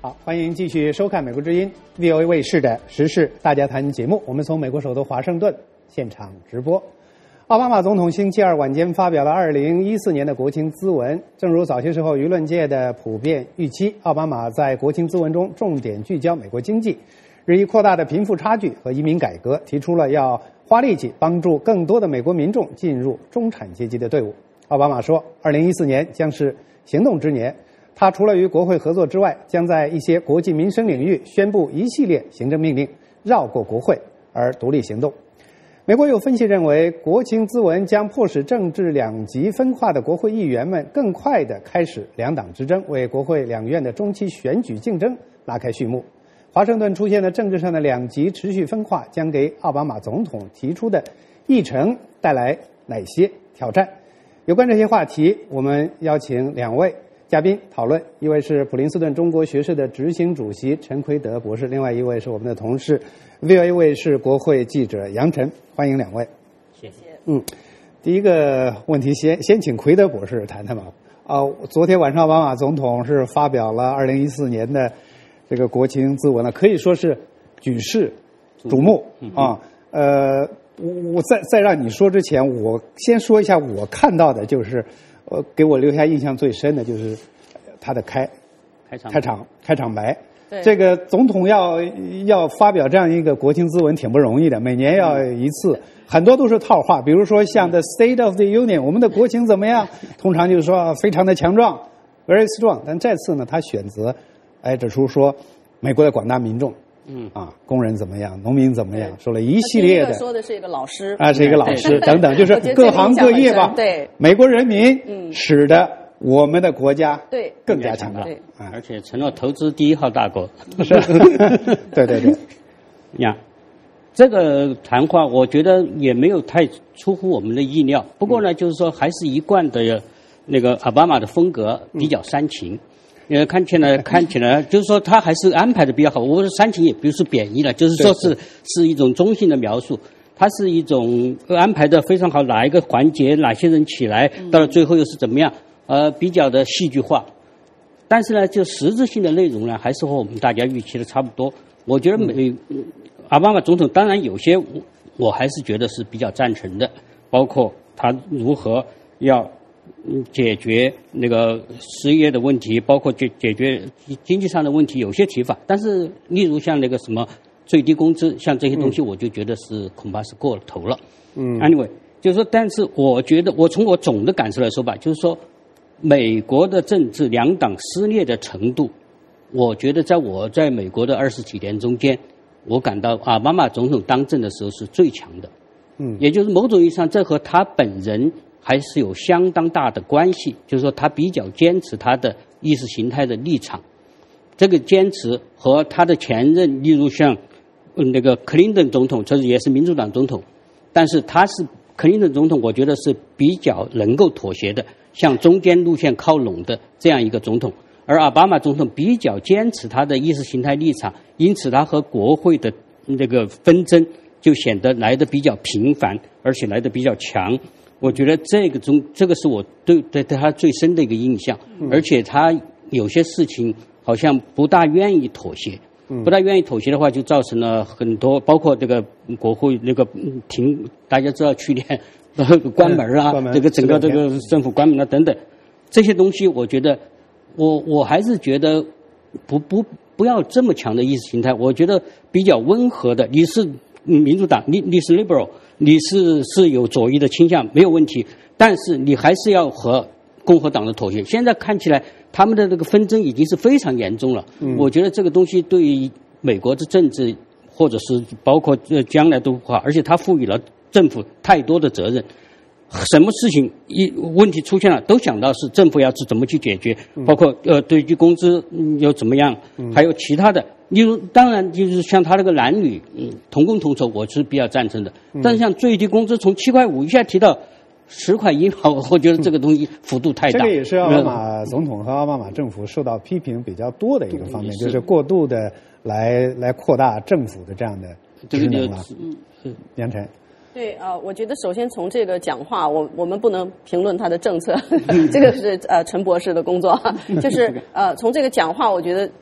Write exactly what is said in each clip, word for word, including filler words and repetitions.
好，欢迎继续收看美国之音 V O A 卫视的时事大家谈节目。我们从美国首都华盛顿现场直播。奥巴马总统星期二晚间发表了二零一四年的国情咨文。正如早些时候舆论界的普遍预期，奥巴马在国情咨文中重点聚焦美国经济、日益扩大的贫富差距和移民改革，提出了要花力气帮助更多的美国民众进入中产阶级的队伍。奥巴马说，二零一四年将是行动之年。他除了与国会合作之外，将在一些国际民生领域宣布一系列行政命令，绕过国会而独立行动。美国有分析认为，国情咨文将迫使政治两极分化的国会议员们更快地开始两党之争，为国会两院的中期选举竞争拉开序幕。华盛顿出现的政治上的两极持续分化，将给奥巴马总统提出的议程带来哪些挑战？有关这些话题，我们邀请两位嘉宾讨论，一位是普林斯顿中国学社的执行主席陈奎德博士，另外一位是我们的同事 V O A 卫视国会记者杨晨，欢迎两位。 谢谢。 嗯，第一个问题先先请奎德博士谈谈吧。啊、呃，昨天晚上奥巴马总统是发表了二零一四年的这个国情咨文了，可以说是举世瞩目啊。呃，我我在在让你说之前，我先说一下我看到的，就是呃，给我留下印象最深的就是他的开开场开场开场白。这个总统要要发表这样一个国情咨文挺不容易的，每年要一次，很多都是套话，比如说像 The State of the Union， 我们的国情怎么样？通常就是说非常的强壮 ，very strong。但这次呢，他选择哎指出说美国的广大民众。嗯啊，工人怎么样？农民怎么样？说了一系列的， 说的是一个老师啊，是一个老师等等，就是各行各业吧。 对， 美国人民使得我们的国家对更加强大， 对，而且成了投资第一号大国。 是，对对对， 呀，这个谈话我觉得也没有太出乎我们的意料。不过呢，就是说还是一贯的那个奥巴马的风格，比较煽情。呃，看起来看起来就是说他还是安排的比较好。我说煽情也不是贬义了，就是说是是一种中性的描述。它是一种安排的非常好，哪一个环节哪些人起来，到了最后又是怎么样，呃，比较的戏剧化。但是呢，就实质性的内容呢，还是和我们大家预期的差不多。我觉得美奥巴马总统当然有些我我还是觉得是比较赞成的，包括他如何要解决那个失业的问题，包括解解决经济上的问题，有些提法。但是例如像那个什么最低工资，像这些东西，我就觉得是恐怕是过了头了。嗯 ，anyway， 就是说，但是我觉得，我从我总的感受来说吧，就是说，美国的政治两党撕裂的程度，我觉得在我在美国的二十几年中间，我感到奥巴马总统当政的时候是最强的。嗯，也就是某种意义上，这和他本人还是有相当大的关系，就是说他比较坚持他的意识形态的立场，这个坚持和他的前任，例如像那个克林顿总统，这也是民主党总统，但是他是克林顿总统，我觉得是比较能够妥协的，向中间路线靠拢的这样一个总统。而奥巴马总统比较坚持他的意识形态立场，因此他和国会的那个纷争就显得来得比较频繁，而且来得比较强。我觉得这个中，这个是我对对对他最深的一个印象，而且他有些事情好像不大愿意妥协，不大愿意妥协的话，就造成了很多，包括这个国会那个停，大家知道去年关门啊，这个整个这个政府关门啊等等，这些东西，我觉得我我还是觉得不不不要这么强的意识形态，我觉得比较温和的，你是民主党，你你是 liberal。你是是有左翼的倾向没有问题，但是你还是要和共和党的妥协。现在看起来他们的这个纷争已经是非常严重了。嗯，我觉得这个东西对于美国的政治或者是包括将来都不好，而且它赋予了政府太多的责任。什么事情一问题出现了，都想到是政府要是怎么去解决，包括呃最低工资又怎么样，还有其他的。例如，当然就是像他那个男女嗯同工同酬，我是比较赞成的。但是像最低工资从七块五一下提到十块一，我觉得这个东西幅度太大。 这个也是奥巴马总统和奥巴马政府受到批评比较多的一个方面，就是过度的来来扩大政府的这样的职能了。嗯，杨晨。 对啊、呃，我觉得首先从这个讲话，我我们不能评论他的政策，这个是呃陈博士的工作。就是呃从这个讲话，我觉得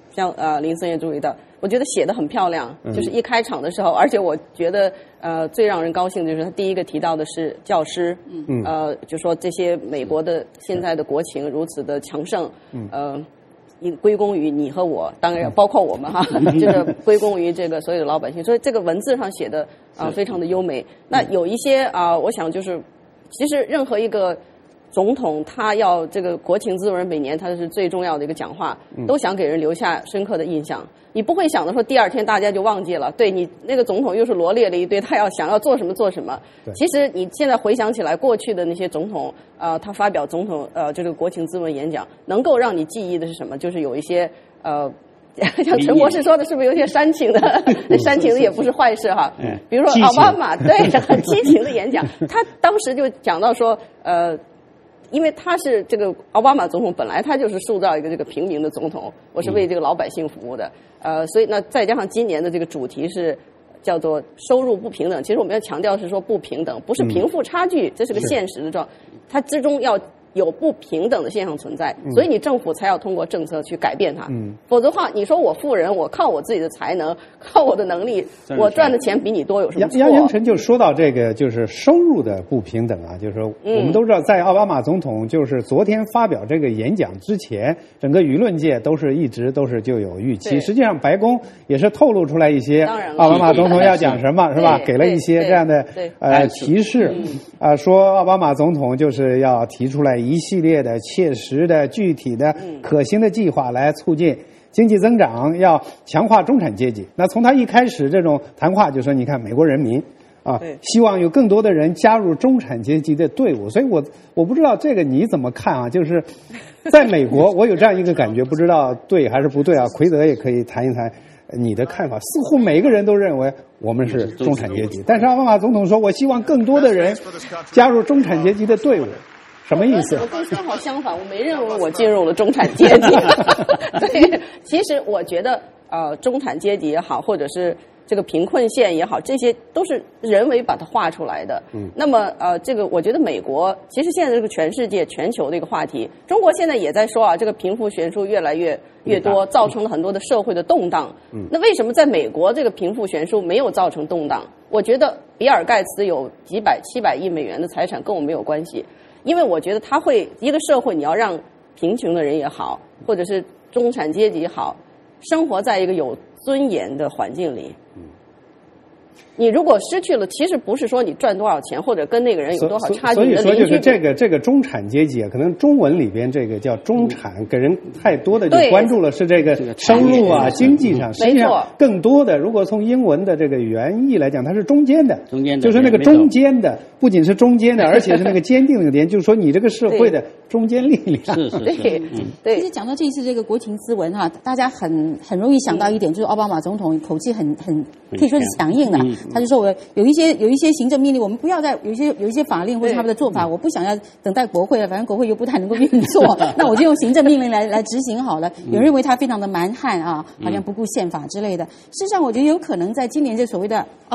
像呃林森也注意到，我觉得写得很漂亮，就是一开场的时候，而且我觉得呃最让人高兴的就是他第一个提到的是教师，嗯，呃就说这些美国的现在的国情如此的强盛，呃。应归功于你和我，当然包括我们哈，这个归功于这个所有的老百姓，所以这个文字上写的啊、呃、非常的优美。那有一些啊、呃，我想就是，其实任何一个总统他要这个国情咨文，每年他是最重要的一个讲话，都想给人留下深刻的印象。你不会想着说第二天大家就忘记了，对你那个总统又是罗列了一堆他要想要做什么做什么。其实你现在回想起来，过去的那些总统，呃，他发表总统呃这个国情咨文演讲，能够让你记忆的是什么？就是有一些呃。像陈博士说的，是不是有些煽情的？煽情的也不是坏事哈。比如说奥巴马，对，很激情的演讲，他当时就讲到说，呃。因为他是这个奥巴马总统，本来他就是塑造一个这个平民的总统，我是为这个老百姓服务的，呃，所以呢，再加上今年的这个主题是叫做收入不平等，其实我们要强调是说不平等，不是贫富差距，这是个现实的状，它之中要有不平等的现象存在，所以你政府才要通过政策去改变它。嗯，否则的话，你说我富人，我靠我自己的才能，靠我的能力，我赚的钱比你多，有什么错？ 杨杨晨就说到这个，就是收入的不平等啊，就是说我们都知道，在奥巴马总统就是昨天发表这个演讲之前，整个舆论界都是一直都是就有预期。实际上，白宫也是透露出来一些奥巴马总统要讲什么，是吧？给了一些这样的呃提示，啊，说奥巴马总统就是要提出来一系列的切实的、具体的、可行的计划来促进经济增长，要强化中产阶级。那从他一开始这种谈话就说，你看美国人民啊，希望有更多的人加入中产阶级的队伍。所以我我不知道这个你怎么看啊？就是在美国，我有这样一个感觉，不知道对还是不对啊？奎德也可以谈一谈你的看法。似乎每个人都认为我们是中产阶级，但是奥巴马总统说，我希望更多的人加入中产阶级的队伍。什么意思？ 我跟正好相反，我没认为我进入了中产阶级。对，其实我觉得，呃，中产阶级也好，或者是这个贫困线也好，这些都是人为把它画出来的。嗯。那么，呃，这个我觉得美国其实现在这个全世界、全球的一个话题，中国现在也在说啊，这个贫富悬殊越来越越多，造成了很多的社会的动荡。嗯。那为什么在美国这个贫富悬殊没有造成动荡？我觉得比尔盖茨有几百、七百亿美元的财产跟我没有关系。因为我觉得他会一个社会，你要让贫穷的人也好，或者是中产阶级也好，生活在一个有尊严的环境里。你如果失去了，其实不是说你赚多少钱，或者跟那个人有多少差距。 所以说，就是这个这个中产阶级啊，可能中文里边这个叫中产，给人太多的就关注了是这个收入啊、经济上。实际上，更多的如果从英文的这个原意来讲，它是中间的， 中间的就是那个中间的，不仅是中间的，而且是那个坚定的点，就是说你这个社会的中坚力量。 是是是。 对，对。 其实讲到这一次这个国情咨文哈，大家很很容易想到一点，就是奥巴马总统口气很很可以说是强硬的，他就说我有一些有一些行政命令，我们不要再有一些有一些法令或者他们的做法，我不想要等待国会了，反正国会又不太能够运作，那我就用行政命令来来执行好了。有人认为他非常的蛮汉啊，好像不顾宪法之类的。事实上，我觉得有可能在今年这所谓的